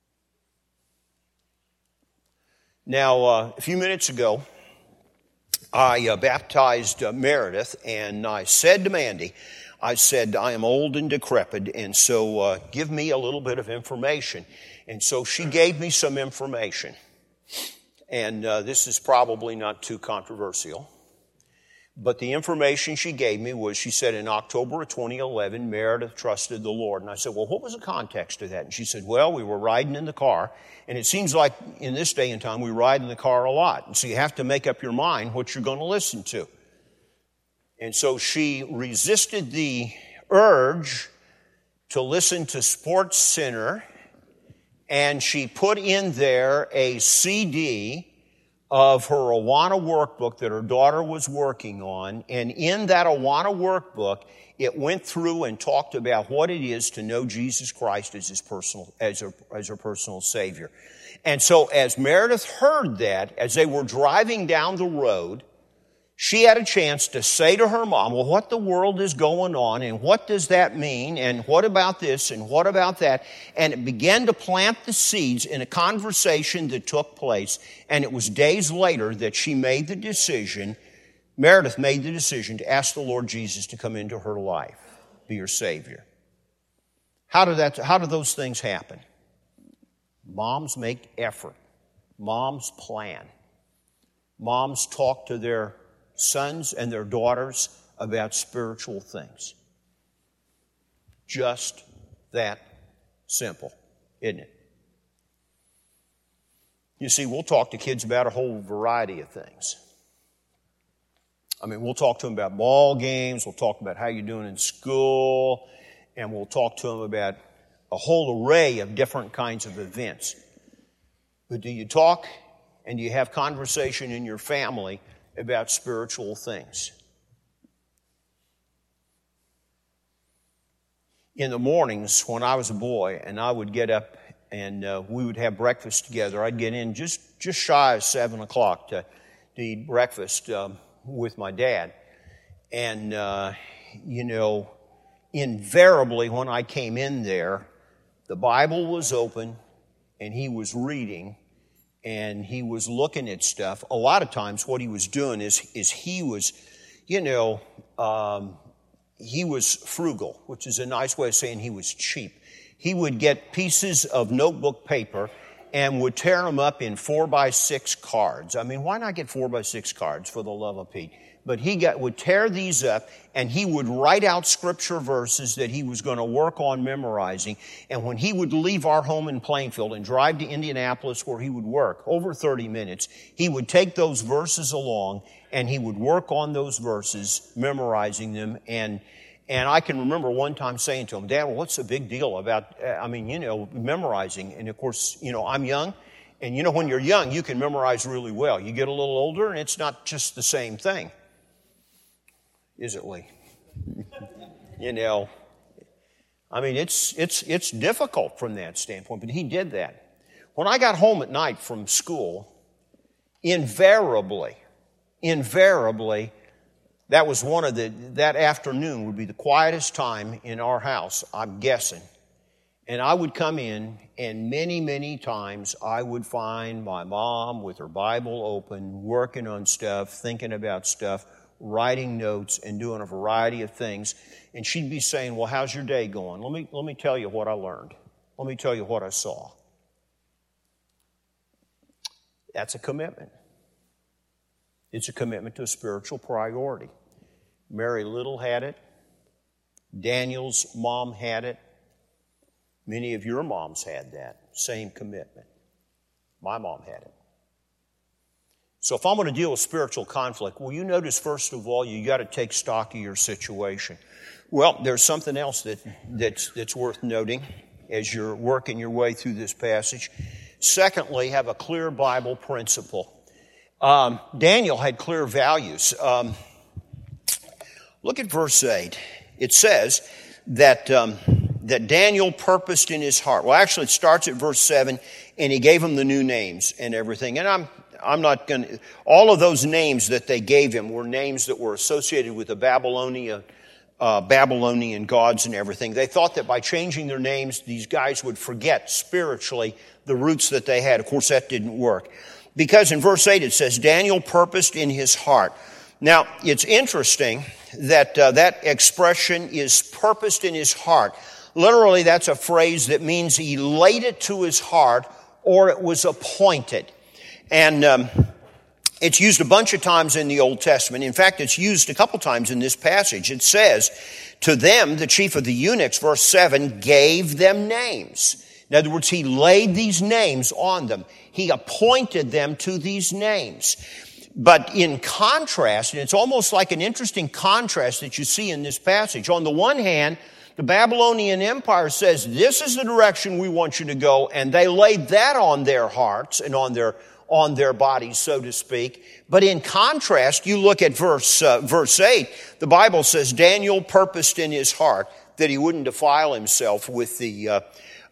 Now, uh, a few minutes ago, I uh, baptized uh, Meredith, and I said to Mandy, I said, I am old and decrepit, and so uh, give me a little bit of information. And so she gave me some information. And uh, this is probably not too controversial. But the information she gave me was, she said, in October of twenty eleven, Meredith trusted the Lord. And I said, well, what was the context of that? And she said, well, we were riding in the car. And it seems like in this day and time, we ride in the car a lot. And so you have to make up your mind what you're going to listen to. And so she resisted the urge to listen to Sports Center, and she put in there a C D of her Awana workbook that her daughter was working on. And in that Awana workbook, it went through and talked about what it is to know Jesus Christ as his personal, as her, as her personal Savior. And so as Meredith heard that, as they were driving down the road, she had a chance to say to her mom, well, what the world is going on, and what does that mean, and what about this, and what about that? And it began to plant the seeds in a conversation that took place, and it was days later that she made the decision, Meredith made the decision to ask the Lord Jesus to come into her life, be her Savior. How did that, how do those things happen? Moms make effort. Moms plan. Moms talk to their sons and their daughters about spiritual things. Just that simple, isn't it? You see, we'll talk to kids about a whole variety of things. I mean, we'll talk to them about ball games, we'll talk about how you're doing in school, and we'll talk to them about a whole array of different kinds of events. But do you talk and do you have conversation in your family about spiritual things? In the mornings when I was a boy and I would get up and uh, we would have breakfast together, I'd get in just, just shy of seven o'clock to, to eat breakfast um, with my dad. And, uh, you know, invariably when I came in there, the Bible was open and he was reading and he was looking at stuff. A lot of times what he was doing is, is he was, you know, um, he was frugal, which is a nice way of saying he was cheap. He would get pieces of notebook paper and would tear them up in four by six cards. I mean, why not get four by six cards, for the love of Pete? But he got, would tear these up and he would write out scripture verses that he was going to work on memorizing. And when he would leave our home in Plainfield and drive to Indianapolis where he would work, over thirty minutes, he would take those verses along and he would work on those verses, memorizing them. And and I can remember one time saying to him, Dad, well, what's the big deal about, I mean, you know, memorizing? And of course, you know, I'm young. And you know, when you're young, you can memorize really well. You get a little older and it's not just the same thing. Is it, Lee? You know, I mean, it's it's it's difficult from that standpoint, but he did that. When I got home at night from school, invariably, invariably, that was one of the, that afternoon would be the quietest time in our house, I'm guessing. And I would come in, and many, many times I would find my mom with her Bible open, working on stuff, thinking about stuff, writing notes and doing a variety of things. And she'd be saying, well, how's your day going? Let me, let me tell you what I learned. Let me tell you what I saw. That's a commitment. It's a commitment to a spiritual priority. Mary Little had it. Daniel's mom had it. Many of your moms had that same commitment. My mom had it. So if I'm going to deal with spiritual conflict, well, you notice, first of all, you got to take stock of your situation. Well, there's something else that, that's, that's worth noting as you're working your way through this passage. Secondly, have a clear Bible principle. Um, Daniel had clear values. Um, look at verse eight. It says that, um, that Daniel purposed in his heart. Well, actually, it starts at verse seven, and he gave him the new names and everything. And I'm I'm not going to, all of those names that they gave him were names that were associated with the Babylonia, uh, Babylonian gods and everything. They thought that by changing their names, these guys would forget spiritually the roots that they had. Of course, that didn't work. Because in verse eight it says, Daniel purposed in his heart. Now, it's interesting that uh, that expression is purposed in his heart. Literally, that's a phrase that means he laid it to his heart or it was appointed. And um, it's used a bunch of times in the Old Testament. In fact, it's used a couple times in this passage. It says, to them, the chief of the eunuchs, verse seven, gave them names. In other words, he laid these names on them. He appointed them to these names. But in contrast, and it's almost like an interesting contrast that you see in this passage. On the one hand, the Babylonian Empire says, this is the direction we want you to go, and they laid that on their hearts and on their on their bodies, so to speak. But in contrast, you look at verse uh, verse eight, the Bible says Daniel purposed in his heart that he wouldn't defile himself with the uh,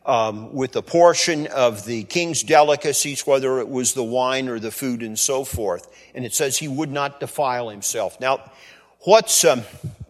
um, with a portion of the king's delicacies, whether it was the wine or the food and so forth. And it says he would not defile himself. Now, what's um,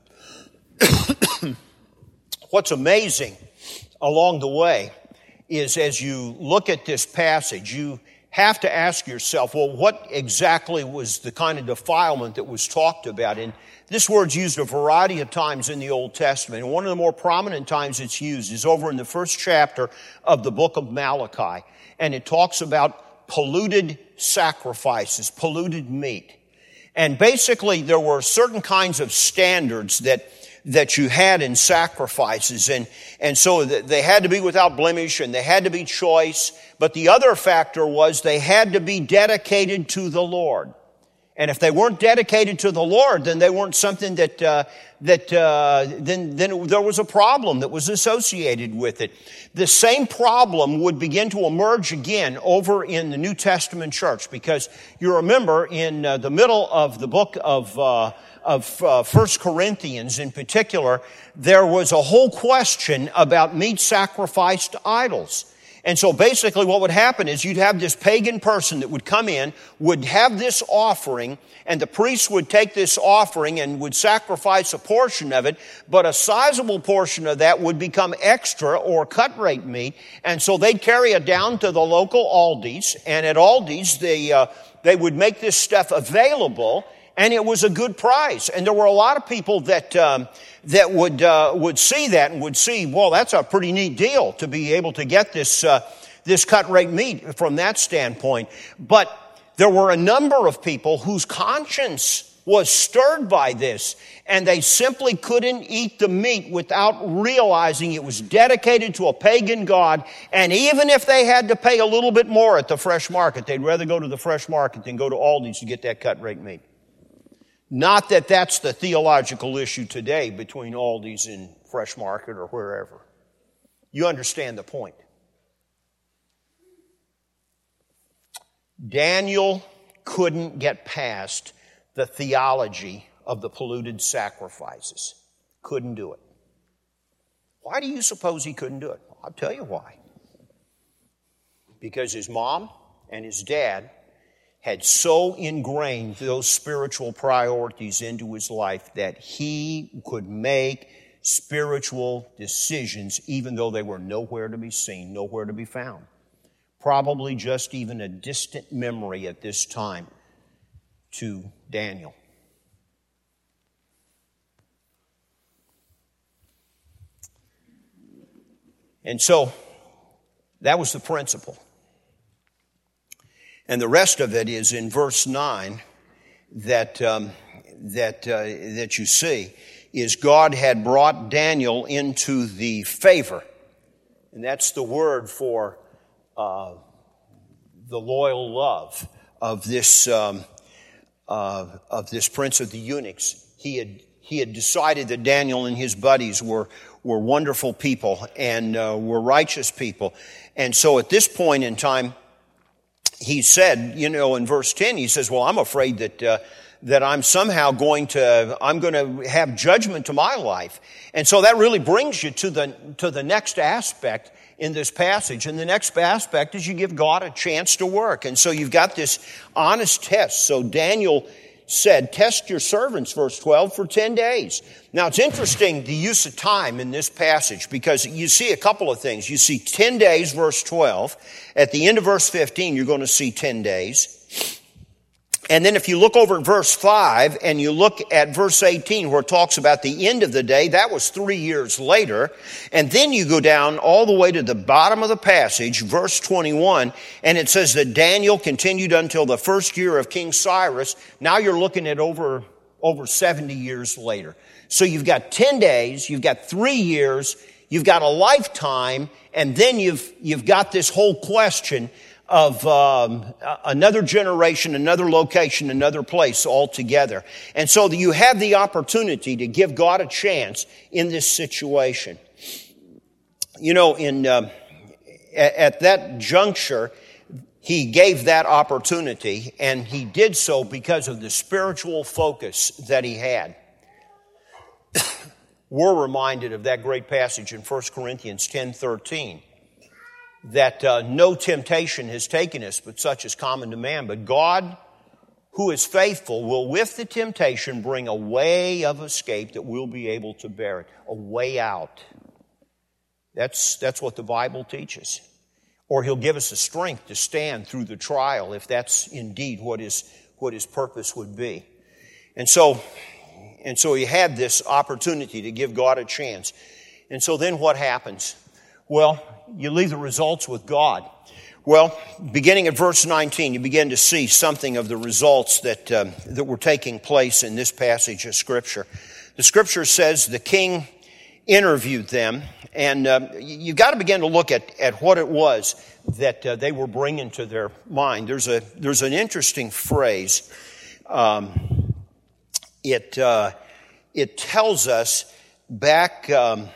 what's amazing along the way is as you look at this passage, you have to ask yourself, well, what exactly was the kind of defilement that was talked about? And this word's used a variety of times in the Old Testament. And one of the more prominent times it's used is over in the first chapter of the book of Malachi. And it talks about polluted sacrifices, polluted meat. And basically there were certain kinds of standards that that you had in sacrifices. And, and so they had to be without blemish and they had to be choice. But the other factor was they had to be dedicated to the Lord. And if they weren't dedicated to the Lord, then they weren't something that, uh, that, uh, then, then there was a problem that was associated with it. The same problem would begin to emerge again over in the New Testament church, because you remember in uh, the middle of the book of, uh, of uh, First Corinthians in particular, there was a whole question about meat sacrificed to idols. And so basically what would happen is you'd have this pagan person that would come in, would have this offering, and the priest would take this offering and would sacrifice a portion of it, but a sizable portion of that would become extra or cut rate meat, and so they'd carry it down to the local Aldi's, and at Aldi's they, uh, they would make this stuff available, and it was a good price. And there were a lot of people that um, that would uh, would see that and would see, well, that's a pretty neat deal to be able to get this uh, this cut rate meat from that standpoint. But there were a number of people whose conscience was stirred by this, and they simply couldn't eat the meat without realizing it was dedicated to a pagan god. And even if they had to pay a little bit more at the fresh market, they'd rather go to the fresh market than go to Aldi's to get that cut rate meat. Not that that's the theological issue today between Aldi's and Fresh Market or wherever. You understand the point. Daniel couldn't get past the theology of the polluted sacrifices. Couldn't do it. Why do you suppose he couldn't do it? I'll tell you why. Because his mom and his dad had so ingrained those spiritual priorities into his life that he could make spiritual decisions even though they were nowhere to be seen, nowhere to be found. Probably just even a distant memory at this time to Daniel. And so that was the principle. And the rest of it is in verse nine that um, that uh, that you see is God had brought Daniel into the favor, and that's the word for uh, the loyal love of this um, uh, of this prince of the eunuchs. He had he had decided that Daniel and his buddies were were wonderful people and uh, were righteous people, and so at this point in time, he said, you know, in verse ten, he says, well, I'm afraid that uh, that I'm somehow going to, I'm going to have judgment to my life. And so that really brings you to the to the next aspect in this passage. And the next aspect is you give God a chance to work. And so you've got this honest test. So Daniel said, test your servants, verse twelve, for ten days. Now it's interesting the use of time in this passage because you see a couple of things. You see ten days, verse twelve. At the end of verse fifteen, you're going to see ten days. And then if you look over at verse five and you look at verse eighteen where it talks about the end of the day, that was three years later. And then you go down all the way to the bottom of the passage, verse twenty-one, and it says that Daniel continued until the first year of King Cyrus. Now you're looking at over, over seventy years later. So you've got ten days, you've got three years, you've got a lifetime, and then you've, you've got this whole question of um, another generation, another location, another place altogether. And so you have the opportunity to give God a chance in this situation. You know, in uh, at that juncture, he gave that opportunity, and he did so because of the spiritual focus that he had. We're reminded of that great passage in First Corinthians ten thirteen. that uh, no temptation has taken us but such as common to man. But God, who is faithful, will with the temptation bring a way of escape that we'll be able to bear it. A way out. That's, that's what the Bible teaches. Or He'll give us the strength to stand through the trial if that's indeed what His, what His purpose would be. And so, and so He had this opportunity to give God a chance. And so then what happens? Well, you leave the results with God. Well, beginning at verse nineteen, you begin to see something of the results that um, that were taking place in this passage of Scripture. The Scripture says the king interviewed them, and um, you've got to begin to look at, at what it was that uh, they were bringing to their mind. There's a there's an interesting phrase. Um, it uh, it tells us back. Um,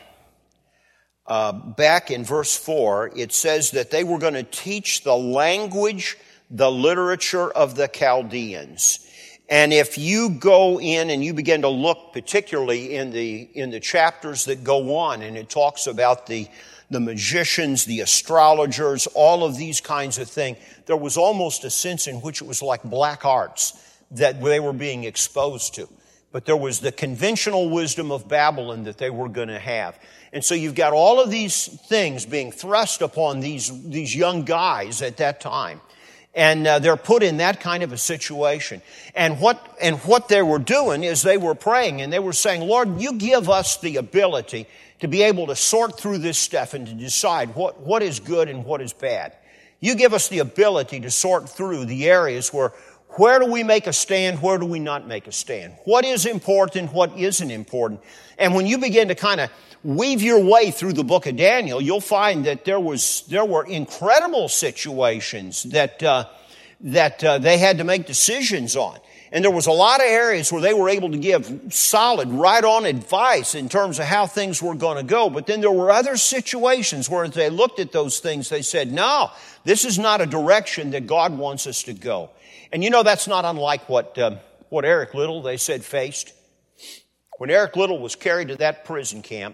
Uh, back in verse four, it says that they were going to teach the language, the literature of the Chaldeans. And if you go in and you begin to look particularly in the in the chapters that go on, and it talks about the the magicians, the astrologers, all of these kinds of things, there was almost a sense in which it was like black arts that they were being exposed to. But there was the conventional wisdom of Babylon that they were going to have. And so you've got all of these things being thrust upon these, these young guys at that time. And uh, they're put in that kind of a situation. And what, and what they were doing is they were praying and they were saying, Lord, you give us the ability to be able to sort through this stuff and to decide what, what is good and what is bad. You give us the ability to sort through the areas where where do we make a stand? Where do we not make a stand? What is important? What isn't important? And when you begin to kind of weave your way through the book of Daniel, you'll find that there was there were incredible situations that uh, that uh, they had to make decisions on. And there was a lot of areas where they were able to give solid, right-on advice in terms of how things were going to go. But then there were other situations where as they looked at those things, they said, no, this is not a direction that God wants us to go. And you know, that's not unlike what uh, what Eric Liddell, they said, faced. When Eric Liddell was carried to that prison camp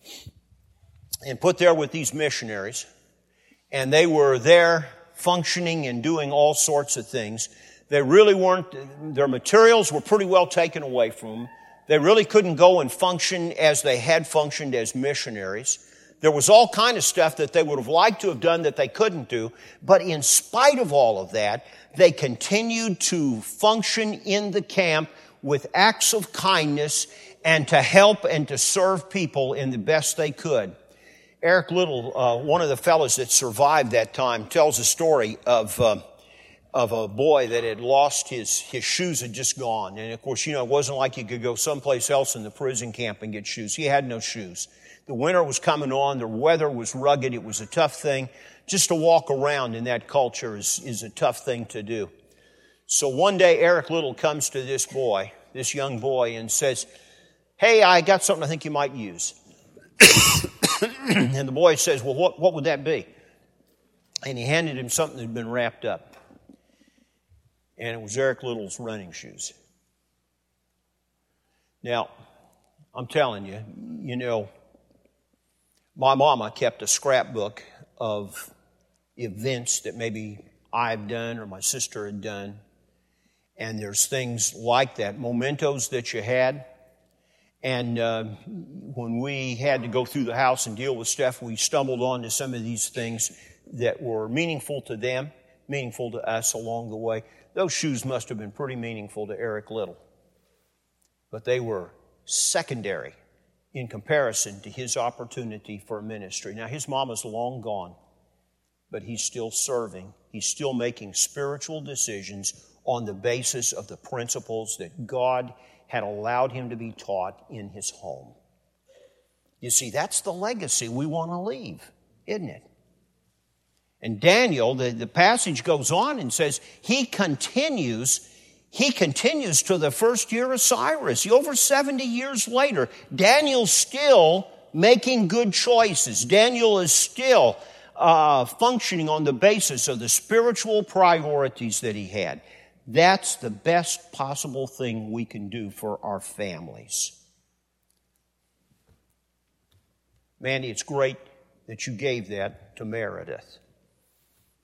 and put there with these missionaries, and they were there functioning and doing all sorts of things, they really weren't, their materials were pretty well taken away from them. They really couldn't go and function as they had functioned as missionaries. There was all kind of stuff that they would have liked to have done that they couldn't do. But in spite of all of that, they continued to function in the camp with acts of kindness and to help and to serve people in the best they could. Eric Liddell, uh, one of the fellows that survived that time, tells a story of uh, of a boy that had lost his, his shoes had just gone. And of course, you know, it wasn't like you could go someplace else in the prison camp and get shoes. He had no shoes. The winter was coming on. The weather was rugged. It was a tough thing. Just to walk around in that culture is, is a tough thing to do. So one day, Eric Liddell comes to this boy, this young boy, and says, hey, I got something I think you might use. And the boy says, well, what, what would that be? And he handed him something that had been wrapped up. And it was Eric Liddell's running shoes. Now, I'm telling you, you know, my mama kept a scrapbook of events that maybe I've done or my sister had done. And there's things like that, mementos that you had. And uh, when we had to go through the house and deal with stuff, we stumbled onto some of these things that were meaningful to them, meaningful to us along the way. Those shoes must have been pretty meaningful to Eric Liddell. But they were secondary in comparison to his opportunity for ministry. Now, his mama's long gone, but he's still serving. He's still making spiritual decisions on the basis of the principles that God had allowed him to be taught in his home. You see, that's the legacy we want to leave, isn't it? And Daniel, the, the passage goes on and says, he continues, he continues to the first year of Cyrus. Over seventy years later, Daniel's still making good choices. Daniel is still uh, functioning on the basis of the spiritual priorities that he had. That's the best possible thing we can do for our families. Mandy, it's great that you gave that to Meredith.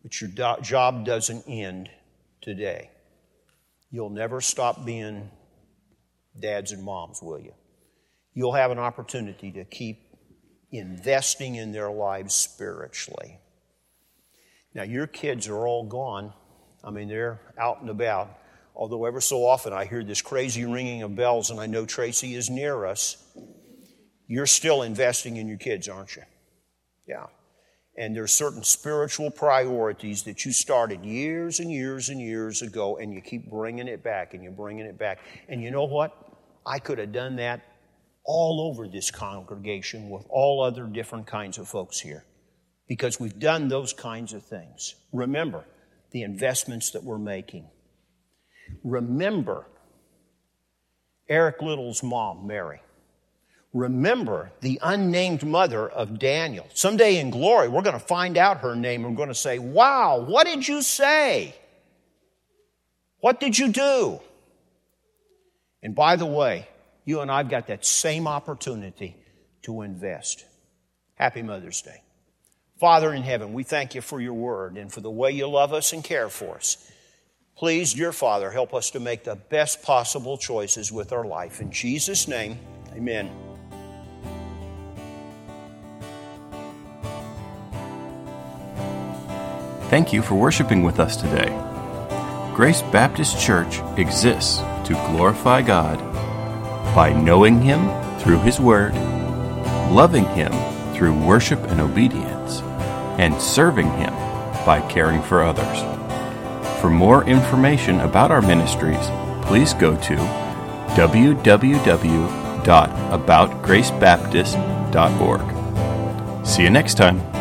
But your do- job doesn't end today. You'll never stop being dads and moms, will you? You'll have an opportunity to keep investing in their lives spiritually. Now, your kids are all gone. I mean, they're out and about. Although ever so often I hear this crazy ringing of bells and I know Tracy is near us. You're still investing in your kids, aren't you? Yeah. And there's certain spiritual priorities that you started years and years and years ago, and you keep bringing it back, and you're bringing it back. And you know what? I could have done that all over this congregation with all other different kinds of folks here, because we've done those kinds of things. Remember the investments that we're making. Remember Eric Little's mom, Mary. Remember the unnamed mother of Daniel. Someday in glory, we're going to find out her name. We're going to say, wow, what did you say? What did you do? And by the way, you and I have got that same opportunity to invest. Happy Mother's Day. Father in heaven, we thank you for your word and for the way you love us and care for us. Please, dear Father, help us to make the best possible choices with our life. In Jesus' name, amen. Thank you for worshiping with us today. Grace Baptist Church exists to glorify God by knowing Him through His Word, loving Him through worship and obedience, and serving Him by caring for others. For more information about our ministries, please go to w w w dot about grace baptist dot org. See you next time.